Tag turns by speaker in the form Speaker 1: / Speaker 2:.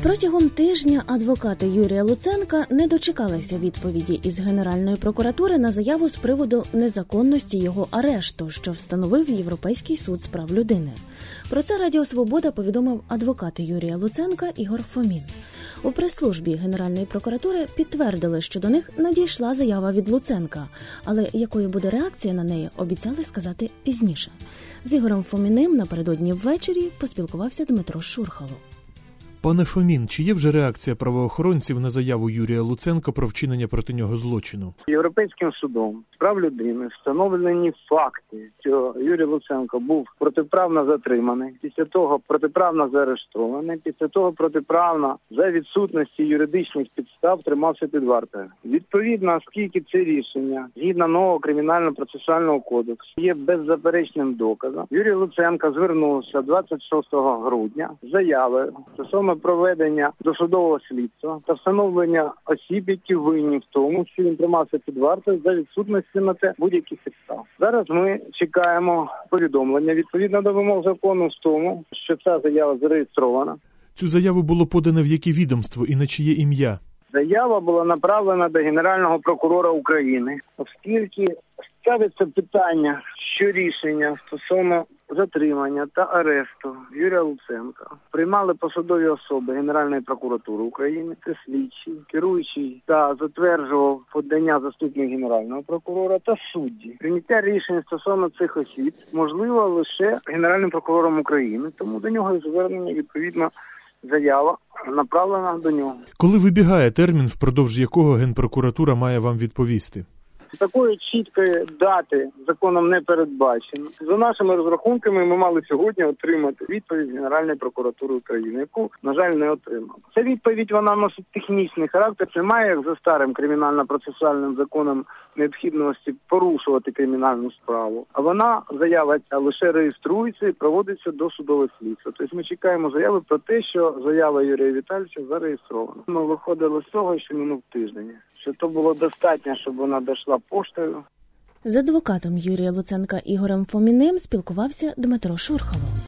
Speaker 1: Протягом тижня адвокати Юрія Луценка не дочекалися відповіді із Генеральної прокуратури на заяву з приводу незаконності його арешту, що встановив Європейський суд з прав людини. Про це Радіо Свобода повідомив адвокат Юрія Луценка Ігор Фомін. У прес-службі Генеральної прокуратури підтвердили, що до них надійшла заява від Луценка, але якою буде реакція на неї, обіцяли сказати пізніше. З Ігорем Фоміним напередодні ввечері поспілкувався Дмитро Шурхало.
Speaker 2: Пане Фомін, чи є вже реакція правоохоронців на заяву Юрія Луценка про вчинення проти нього злочину?
Speaker 3: Європейським судом з прав людини встановлені факти, що Юрій Луценко був протиправно затриманий, після того протиправно заарештований, після того протиправно за відсутності юридичних підстав тримався під вартою. Відповідно, оскільки це рішення, згідно нового кримінально-процесуального кодексу, є беззаперечним доказом, Юрій Луценко звернувся 26 грудня з заявою стосовно проведення досудового слідства та встановлення осіб, які винні в тому, що він тримався під вартою за відсутності на це будь-яких підстав. Зараз ми чекаємо повідомлення відповідно до вимог закону в тому, що ця заява зареєстрована.
Speaker 2: Цю заяву було подано в яке відомство і на чиє ім'я?
Speaker 3: Заява була направлена до Генерального прокурора України, оскільки ставиться питання, що рішення стосовно затримання та арешту Юрія Луценка приймали посадові особи Генеральної прокуратури України, це слідчий, керуючий та затверджував подання заступник Генерального прокурора та судді. Прийняття рішень стосовно цих осіб можливо лише Генеральним прокурором України, тому до нього звернення відповідно заява направлена до нього.
Speaker 2: Коли вибігає термін, впродовж якого Генпрокуратура має вам відповісти?
Speaker 3: Такої чіткої дати законом не передбачено. За нашими розрахунками ми мали сьогодні отримати відповідь Генеральної прокуратури України, яку, на жаль, не отримали. Ця відповідь, вона носить технічний характер, немає, як за старим кримінально-процесуальним законом, необхідності порушувати кримінальну справу. А вона, заява, лише реєструється і проводиться досудове слідство. Тобто ми чекаємо заяви про те, що заява Юрія Віталійовича зареєстрована. Ми виходили з того, що минув тиждень. Що то було достатньо, щоб вона дійшла поштою.
Speaker 1: З адвокатом Юрія Луценка Ігорем Фоміним спілкувався Дмитро Шурхало.